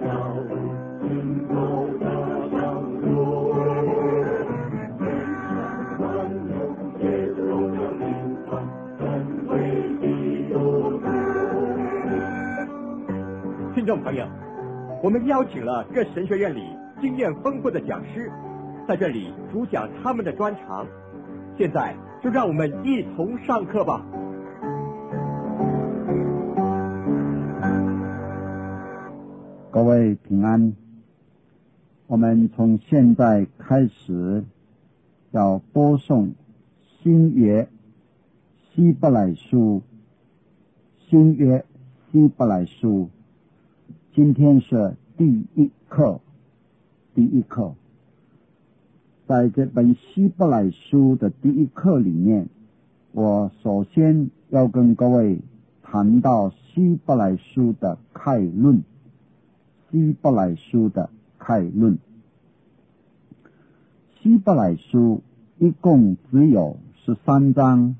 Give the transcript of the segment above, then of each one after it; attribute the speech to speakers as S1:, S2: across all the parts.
S1: 听众朋友，我们邀请了各神学院里经验丰富的讲师，在这里主讲他们的专长。现在就让我们一同上课吧。
S2: 各位平安，我们从现在开始要播送新约希伯来书，今天是第一课。在这本希伯来书的第一课里面，我首先要跟各位谈到希伯来书的概论。希伯来书一共只有13章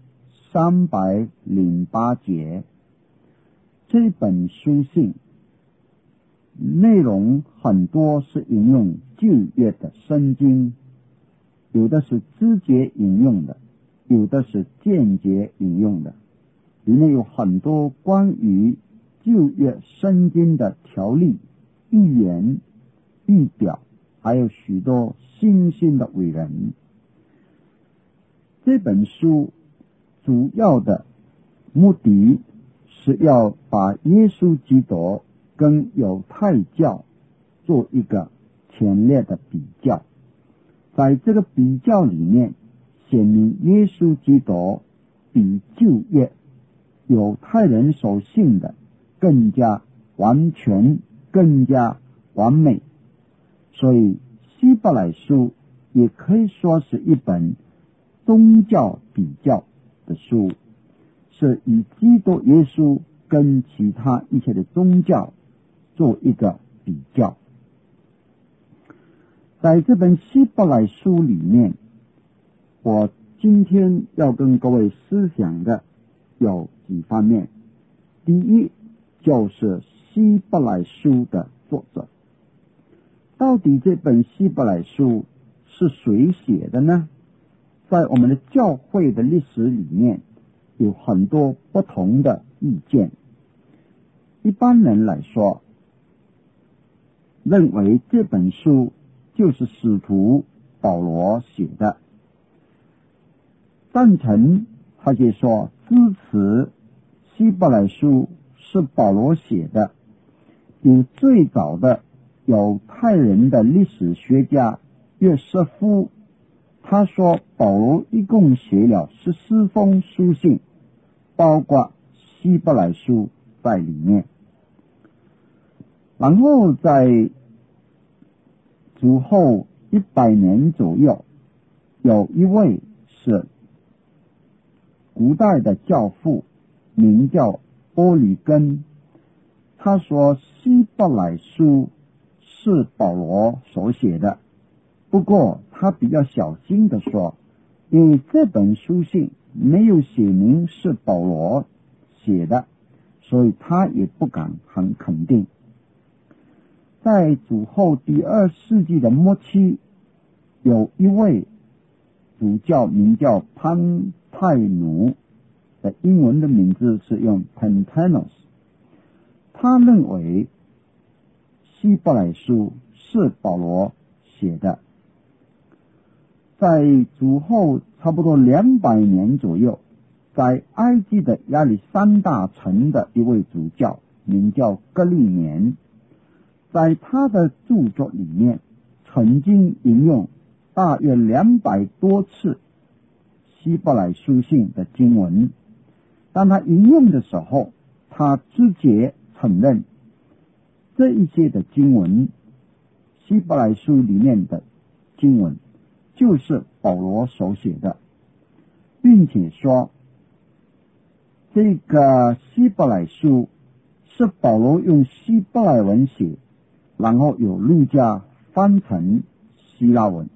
S2: 308节。这本书信内容很多是引用旧约的圣经，有的是直接引用的，有的是间接引用的，里面有很多关于旧约圣经的条例、预言、预表，还有许多新兴的伟人。这本书主要的目的是要把耶稣基督跟犹太教做一个前列的比较，在这个比较里面显明耶稣基督比旧约犹太人所信的更加完全，更加完美。所以希伯来书也可以说是一本宗教比较的书，是以基督耶稣跟其他一切的宗教做一个比较。在这本希伯来书里面，我今天要跟各位思想的有几方面。第一，就是希伯来书的作者。到底这本希伯来书是谁写的呢？在我们的教会的历史里面有很多不同的意见。一般人来说，认为这本书就是使徒保罗写的。赞成他就说支持希伯来书是保罗写的。有最早的犹太人的历史学家约瑟夫，他说保罗一共写了14封书信，包括希伯来书在里面。然后在主后100年左右，有一位是古代的教父，名叫欧里根，他说希伯来书是保罗所写的。不过他比较小心的说，因为这本书信没有写明是保罗写的，所以他也不敢很肯定。在主后第2世纪的末期，有一位主教名叫潘泰努，的英文的名字是用 Pantanos， 他认为希伯来书是保罗写的。在主后差不多200年左右，在埃及的亚历山大城的一位主教名叫格利年，在他的著作里面曾经引用大约200多次希伯来书信的经文。当他引用的时候，他直接承认这一些的经文，希伯来书里面的经文就是保罗所写的，并且说这个希伯来书是保罗用希伯来文写，然后由路加翻成希腊文。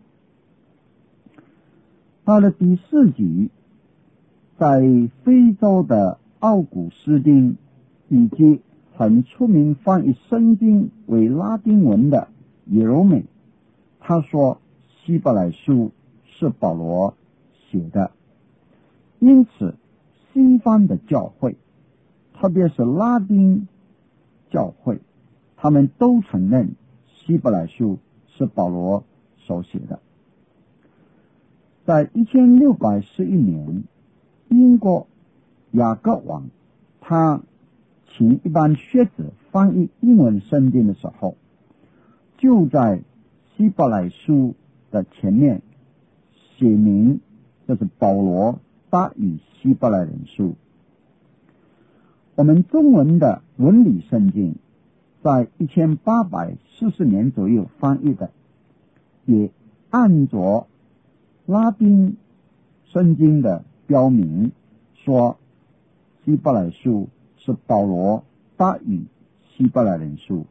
S2: 到了第4集，在非洲的奥古斯丁以及很出名翻译圣经为拉丁文的耶柔美，他说希伯来书是保罗写的，因此西方的教会，特别是拉丁教会，他们都承认希伯来书是保罗所写的。在1611年，英国雅各王他请一般学者翻译英文圣经的时候，就在希伯来书的前面写明这是保罗大于希伯来人书。我们中文的文理圣经在1840年左右翻译的，也按着拉丁圣经的标明说希伯来书是保罗大于希伯来人书。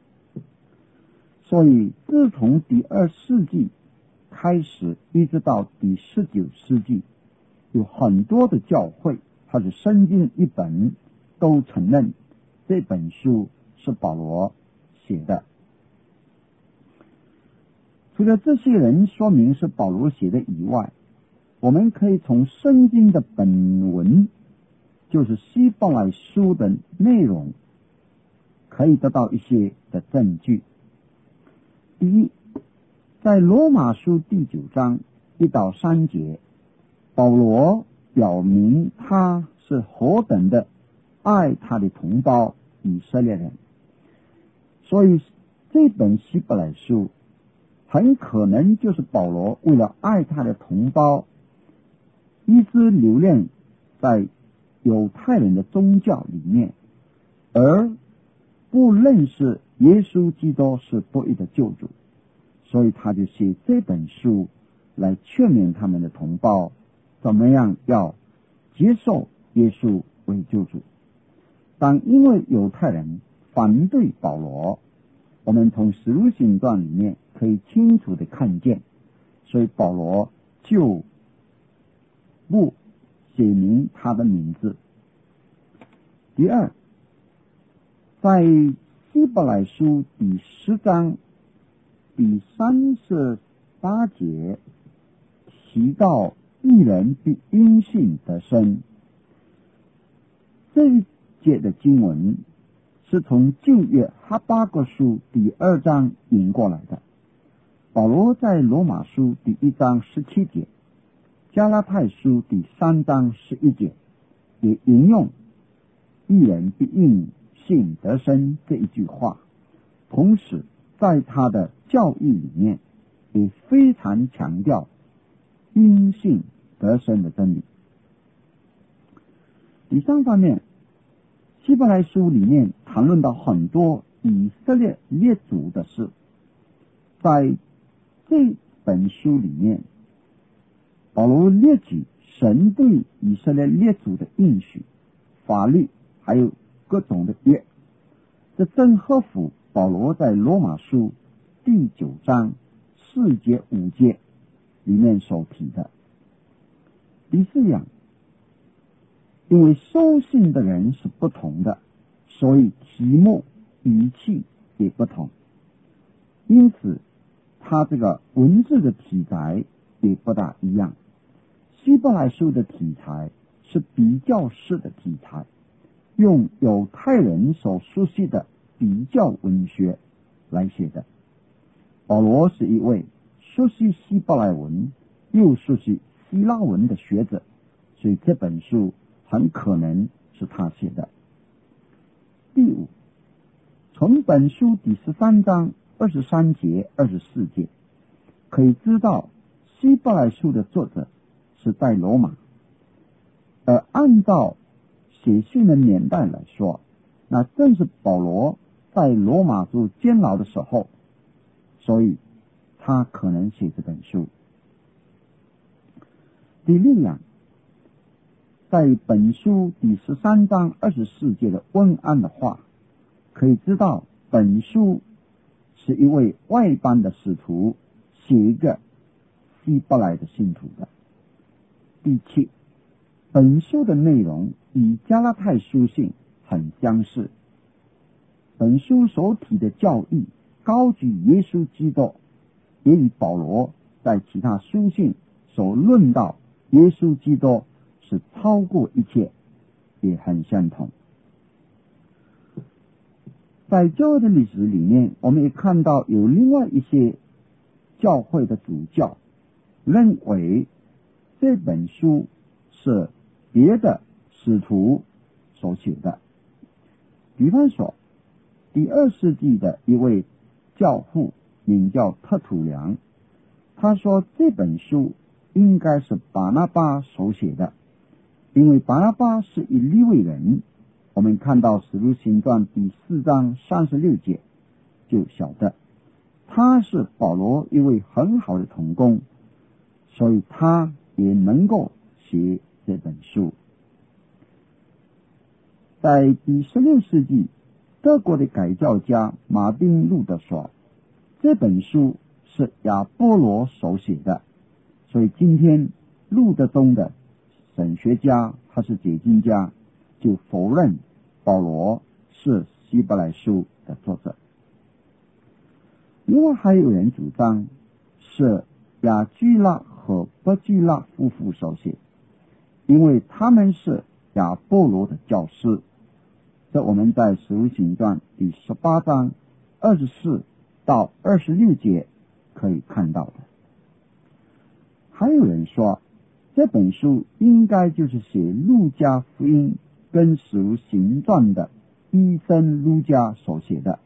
S2: 所以自从第2世纪开始一直到第19世纪，有很多的教会或者圣经一本都承认这本书是保罗写的。除了这些人说明是保罗写的以外，我们可以从圣经的本文，就是希伯来书的内容，可以得到一些的证据。第一，在罗马书第9章1到3节，保罗表明他是何等的爱他的同胞以色列人，所以这本希伯来书很可能就是保罗为了爱他的同胞，一直留恋在犹太人的宗教里面，而不认识耶稣基督是独一的救主，所以他就写这本书来劝勉他们的同胞怎么样要接受耶稣为救主。但因为犹太人反对保罗，我们从使徒行传里面可以清楚的看见，所以保罗就不写明他的名字。第二，在希伯来书第10章第38节提到义人必因信得生，这一节的经文是从旧约哈巴谷书第2章引过来的。保罗在罗马书第1章17节、加拉太书第3章11节也引用义人必因信得生这一句话，同时在他的教义里面也非常强调因信得生的真理。第三方面，希伯来书里面谈论到很多以色列列祖的事，在这本书里面，保罗列举神对以色列列祖的应许、法律还有各种的约，这正合乎保罗在罗马书第9章4节5节里面所提的。第四样，因为收信的人是不同的，所以题目语气也不同，因此他这个文字的题材也不大一样。希伯来书的题材是比较式的题材，用犹太人所熟悉的比较文学来写的。保罗是一位熟悉希伯来文又熟悉希腊文的学者，所以这本书很可能是他写的。第五，从本书第13章23节、24节可以知道希伯来书的作者是在罗马，而按照写信的年代来说，那正是保罗在罗马住监牢的时候，所以他可能写这本书。第六样，在本书第13章24节的问安的话，可以知道本书是一位外邦的使徒写一个希伯来的信徒的。第七，本书的内容与加拉太书信很相似， 本书所提的教义高举耶稣基督，也与保罗在其他书信所论到耶稣基督是超过一切，也很相同。在教会的历史里面，我们也看到有另外一些教会的主教认为这本书是别的使徒所写的。比方说，第2世纪的一位教父名叫特土良，他说这本书应该是巴拿巴所写的，因为巴拿巴是一利未人。我们看到使徒行传第4章36节就晓得他是保罗一位很好的同工，所以他也能够写这本书。在第16世纪，德国的改教家马丁·路德说这本书是亚波罗所写的，所以今天路德宗的神学家还是解经家就否认保罗是希伯来书的作者。另外还有人主张是雅居拉和伯居拉夫妇所写，因为他们是亚波罗的教师，这我们在使徒行传第18章24到26节可以看到的。还有人说这本书应该就是写路加福音跟使徒行传的医生路加所写的。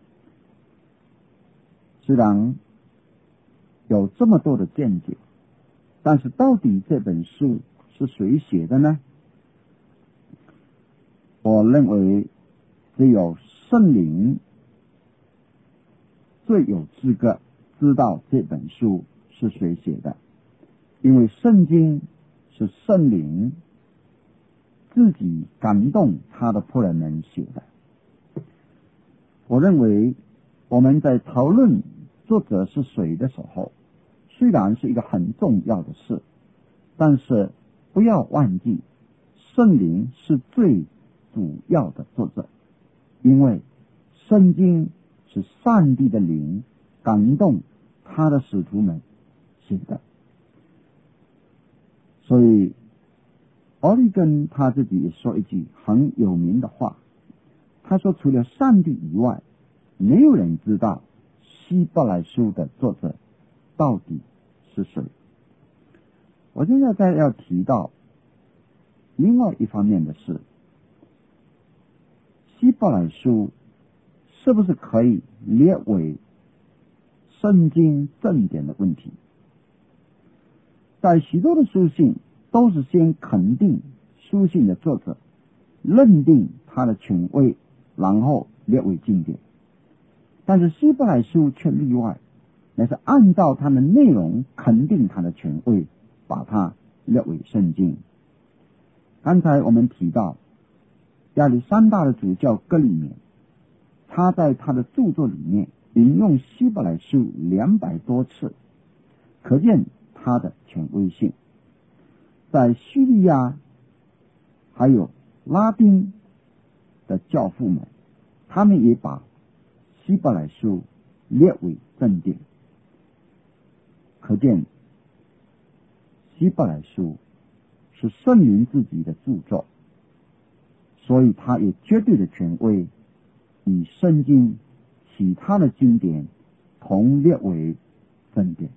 S2: 虽然有这么多的见解，但是到底这本书是谁写的呢？我认为只有圣灵最有资格知道这本书是谁写的，因为圣经是圣灵自己感动他的仆人们写的。我认为我们在讨论作者是谁的时候，虽然是一个很重要的事，但是不要忘记圣灵是最主要的作者，因为圣经是上帝的灵感动他的使徒们写的。所以奥利根他自己也说一句很有名的话，他说除了上帝以外，没有人知道希伯来书的作者到底是谁。我现在再要提到另外一方面的是，希伯来书是不是可以列为圣经正典的问题。在许多的书信都是先肯定书信的作者，认定他的权威，然后列为经典。但是希伯来书却例外，那是按照它的内容肯定它的权威，把它列为圣经。刚才我们提到亚历山大的主教哥里勉，他在他的著作里面引用希伯来书200多次，可见他的权威性。在叙利亚还有拉丁的教父们，他们也把希伯来书列为正典，可见希伯来书是圣灵自己的著作，所以它有绝对的权威，与圣经其他的经典同列为正典。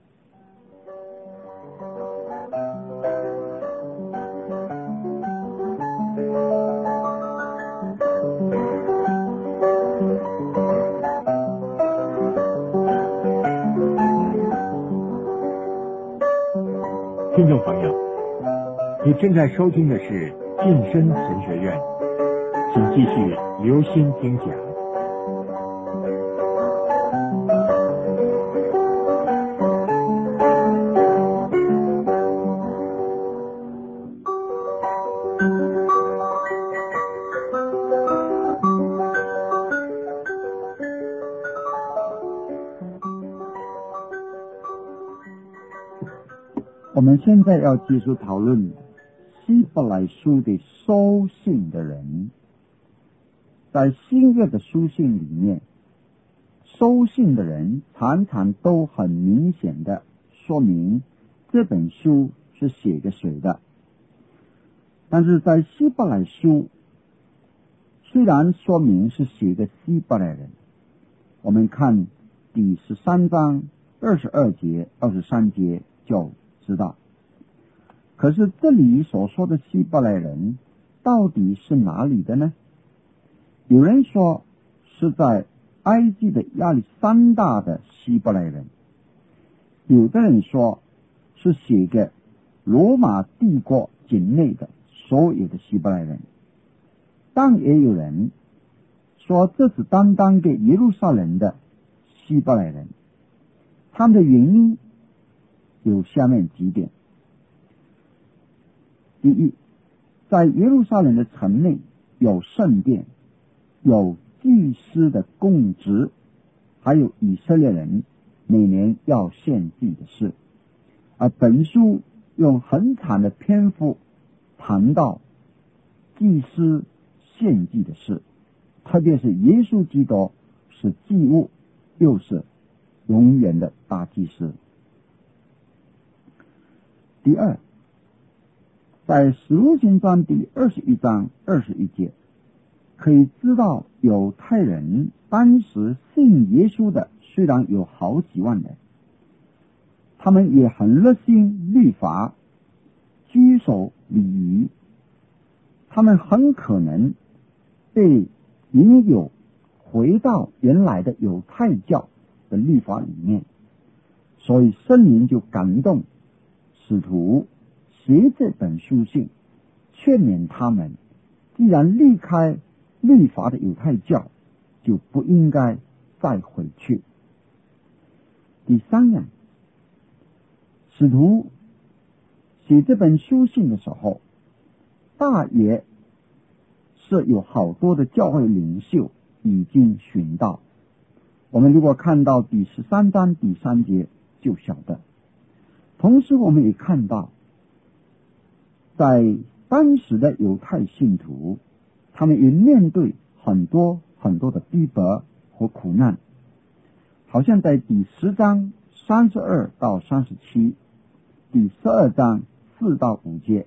S1: 听众朋友，你正在收听的是晋升神学院，请继续留心听讲。
S2: 我们现在要继续讨论希伯来书的收信的人。 在新约的书信里面，收信的人常常都很明显的说明这本书是写给谁的。但是在希伯来书虽然说明是写给希伯来人，我们看第13章22节、23节就知道。可是这里所说的希伯来人到底是哪里的呢？有人说是在埃及的亚历山大的希伯来人，有的人说是写给罗马帝国境内的所有的希伯来人，但也有人说这是单单给耶路撒冷的希伯来人。他们的原因有下面几点。第一，在耶路撒冷的城内有圣殿，有祭司的供职，还有以色列人每年要献祭的事。而本书用很长的篇幅谈到祭司献祭的事，特别是耶稣基督是祭物，又是永远的大祭司。第二，在使徒行传第21章21节可以知道，犹太人当时信耶稣的虽然有好几万人，他们也很热心律法，居守礼仪，他们很可能被引诱回到原来的犹太教的律法里面，所以圣灵就感动使徒写这本书信，劝勉他们既然离开律法的犹太教，就不应该再回去。第三样，使徒写这本书信的时候，大约是有好多的教会领袖已经寻到。我们如果看到第13章第3节就晓得。同时我们也看到，在当时的犹太信徒，他们也面对很多的逼迫和苦难，好像在第10章32到37，第12章4到5节，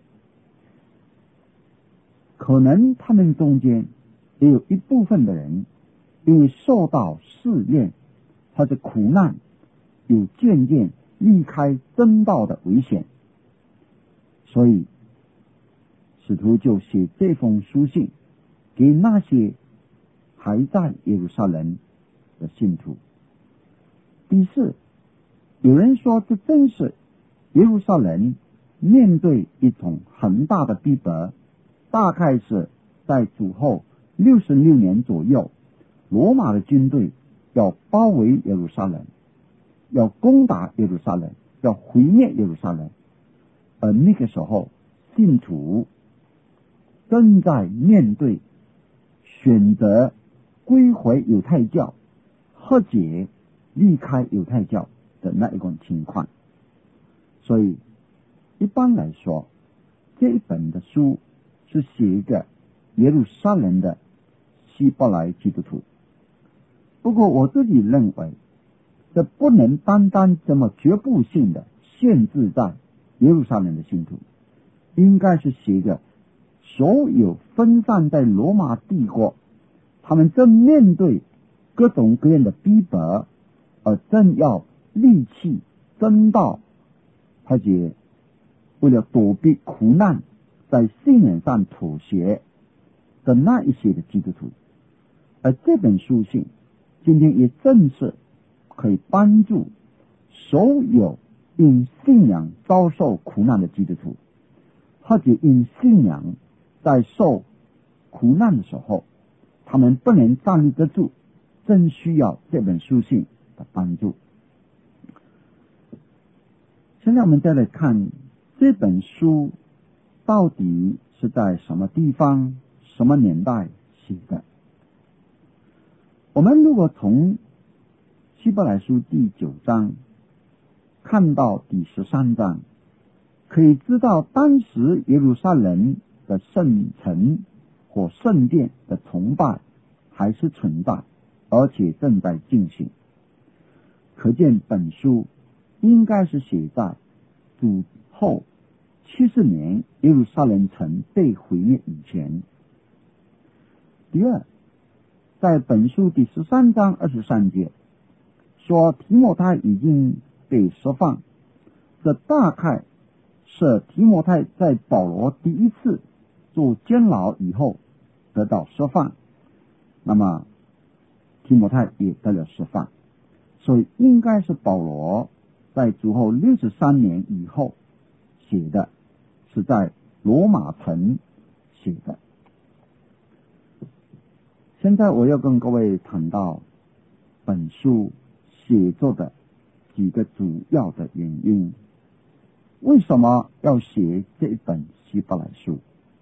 S2: 可能他们中间也有一部分的人因为受到试验或者苦难，有渐渐离开真道的危险，所以使徒就写这封书信给那些还在耶路撒冷的信徒。第四，有人说这正是耶路撒冷面对一种很大的逼迫，大概是在主后66年左右，罗马的军队要包围耶路撒冷，要攻打耶路撒冷，要毁灭耶路撒冷。而那个时候信徒正在面对选择归回犹太教或者离开犹太教的那一种情况。所以一般来说，这一本的书是写一个耶路撒冷的希伯来基督徒。不过我自己认为，这不能单单这么绝不性的限制在耶路撒冷的信徒，应该是写个所有分散在罗马帝国，他们正面对各种各样的逼迫，而正要立气争道，而且为了躲避苦难，在信仰上妥协的那一些的基督徒。而这本书信今天也正是可以帮助所有因信仰遭受苦难的基督徒，或者因信仰在受苦难的时候他们不能站立得住，正需要这本书信的帮助。现在我们再来看这本书到底是在什么地方什么年代写的。我们如果从希伯来书第9章看到第13章，可以知道当时耶路撒冷的圣城或圣殿的崇拜还是存在，而且正在进行。可见本书应该是写在主后70年耶路撒冷城被毁灭以前。第二，在本书第13章23节说提摩太已经被释放，这大概是提摩太在保罗第一次做监牢以后得到释放，那么提摩太也得了释放，所以应该是保罗在主后63年以后写的，是在罗马城写的。现在我要跟各位谈到本书写作的几个主要的原因。为什么要写这一本希伯来书？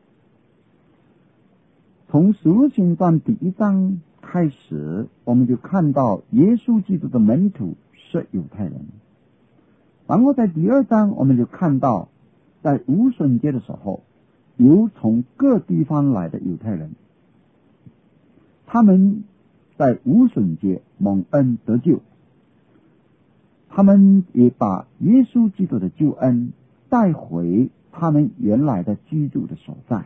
S2: 从使徒行传第1章开始，我们就看到耶稣基督的门徒是犹太人，然后在第2章我们就看到在无旬节的时候，有从各地方来的犹太人，他们在无旬节蒙恩得救，他们也把耶稣基督的救恩带回他们原来的居住的所在。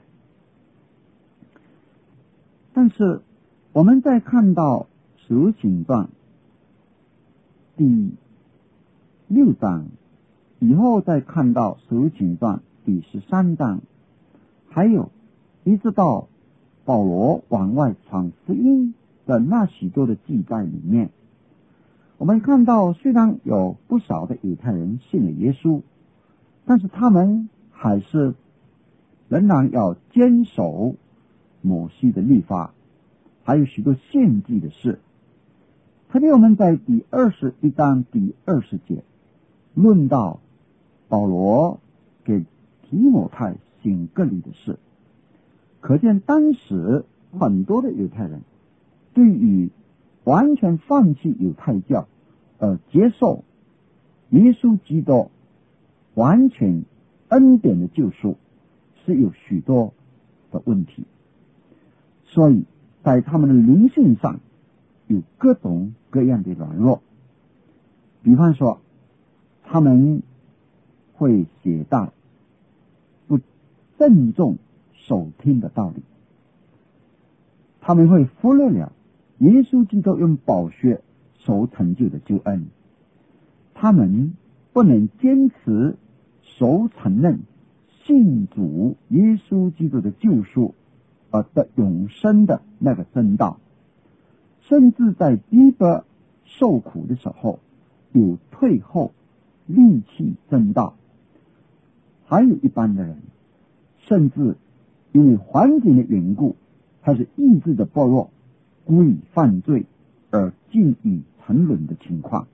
S2: 但是我们在看到使徒行传第6章以后，再看到使徒行传第13章，还有一直到保罗往外传福音的那许多的记载里面，我们看到虽然有不少的犹太人信了耶稣，但是他们还是仍然要坚守摩西的律法，还有许多献祭的事。特别我们在第21章第20节论到保罗给提摩太行割礼的事，可见当时很多的犹太人对于完全放弃犹太教接受耶稣基督完全恩典的救赎是有许多的问题，所以在他们的灵性上有各种各样的软弱。比方说他们会携带不郑重守听的道理，他们会忽略了耶稣基督用宝血所成就的救恩，他们不能坚持所承认信主耶稣基督的救赎而得永生的那个真道，甚至在逼迫受苦的时候有退后离弃真道。还有一般的人甚至因为环境的缘故，还是意志的薄弱，故意犯罪而进于沉沦的情况。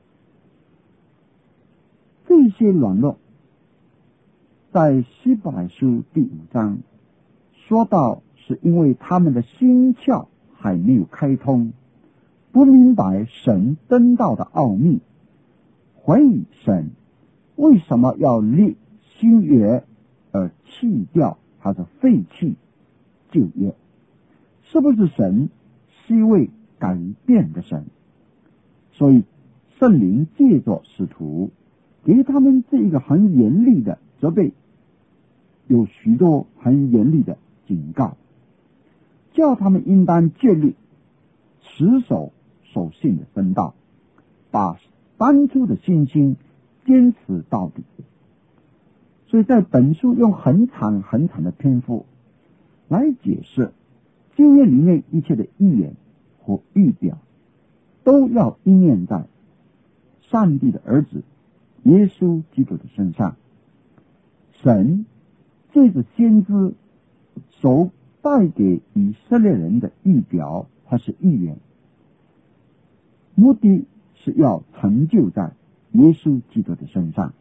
S2: 这些软弱在希伯来书第5章说到，是因为他们的心窍还没有开通，不明白神真道的奥秘，怀疑神为什么要立新约而弃掉还是废弃旧约，是不是神是为改变的神？所以圣灵借着使徒给他们这一个很严厉的责备，有许多很严厉的警告，叫他们应当建立持守所信的真道，把当初的信心坚持到底。所以在本书用很长很长的篇幅来解释旧约里面一切的预言和预表，都要应验在上帝的儿子耶稣基督的身上。神这个先知所带给以色列人的预表还是预言，目的是要成就在耶稣基督的身上。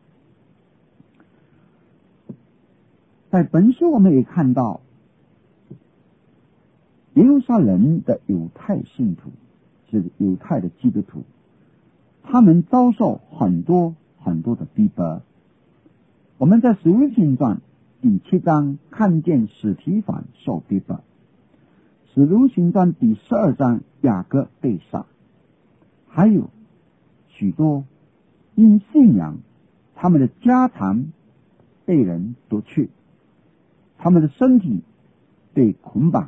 S2: 在本书我们也看到耶路撒冷的犹太信徒，就是犹太的基督徒，他们遭受很多很多的逼迫。我们在使徒行传第7章看见史提反受逼迫， 使徒行传第12章雅各被杀，还有许多因信仰他们的家产被人夺去，他们的身体被捆绑，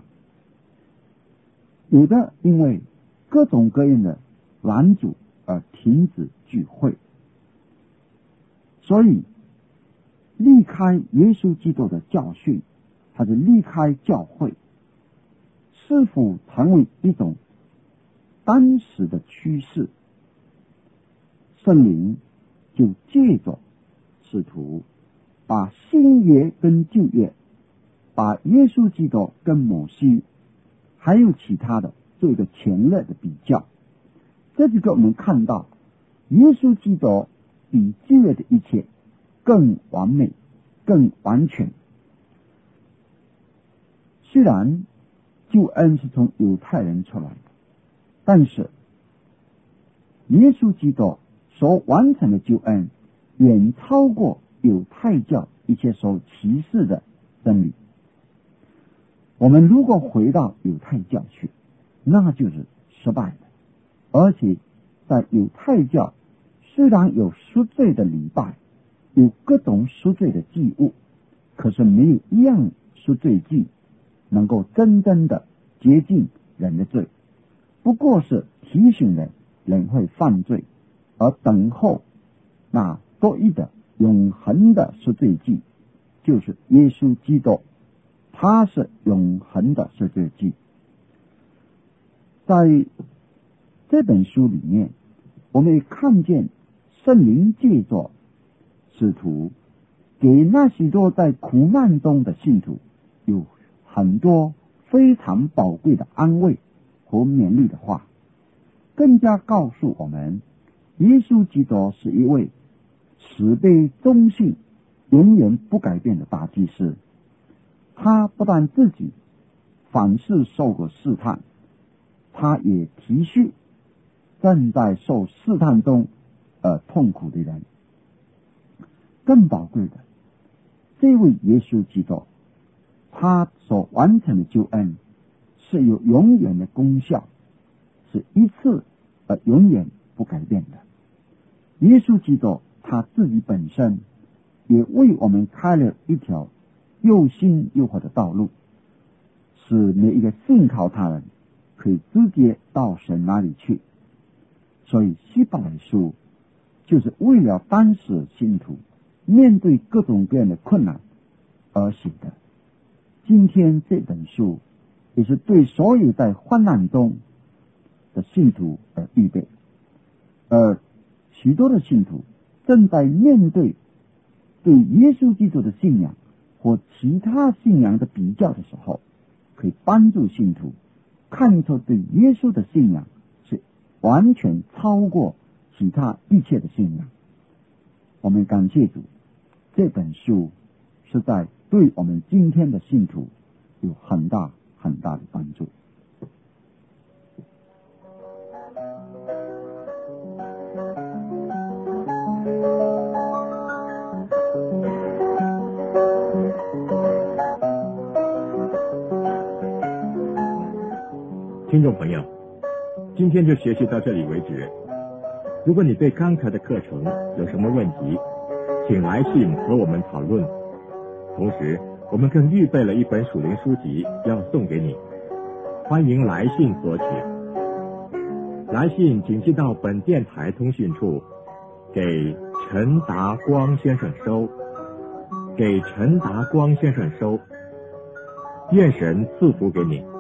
S2: 有的因为各种各样的拦阻而停止聚会。所以离开耶稣基督的教训，还是离开教会，是否成为一种当时的趋势？圣灵就借着使徒把新约跟旧约，把耶稣基督跟摩西还有其他的做一个前后的比较。这就给我们看到耶稣基督比旧约的一切更完美更完全。虽然救恩是从犹太人出来的，但是耶稣基督所完成的救恩远超过犹太教一切所歧视的真理。我们如果回到犹太教去，那就是失败的。而且在犹太教虽然有赎罪的礼拜，有各种赎罪的祭物，可是没有一样赎罪祭能够真正的洁净人的罪，不过是提醒人会犯罪，而等候那独一的永恒的赎罪祭，就是耶稣基督，他是永恒的赎罪祭。在这本书里面，我们也看见圣灵借着使徒给那许多在苦难中的信徒有很多非常宝贵的安慰和勉励的话，更加告诉我们耶稣基督是一位慈悲忠信永远不改变的大祭司。他不但自己凡事受过试探，他也体恤正在受试探中痛苦的人。更宝贵的，这位耶稣基督他所完成的救恩是有永远的功效，是一次永远不改变的。耶稣基督他自己本身也为我们开了一条又新又活的道路，使每一个信靠他人可以直接到神那里去。所以希伯来书就是为了当时信徒面对各种各样的困难而写的。今天这本书也是对所有在患难中的信徒而预备，而许多的信徒正在面对对耶稣基督的信仰或其他信仰的比较的时候，可以帮助信徒看出对耶稣的信仰是完全超过其他一切的信仰。我们感谢主，这本书是在对我们今天的信徒有很大很大的帮助。
S1: 听众朋友，今天就学习到这里为止。如果你对刚才的课程有什么问题，请来信和我们讨论。同时我们更预备了一本属灵书籍要送给你，欢迎来信索取。来信请寄到本电台通讯处，给陈达光先生收，给陈达光先生收。愿神赐福给你。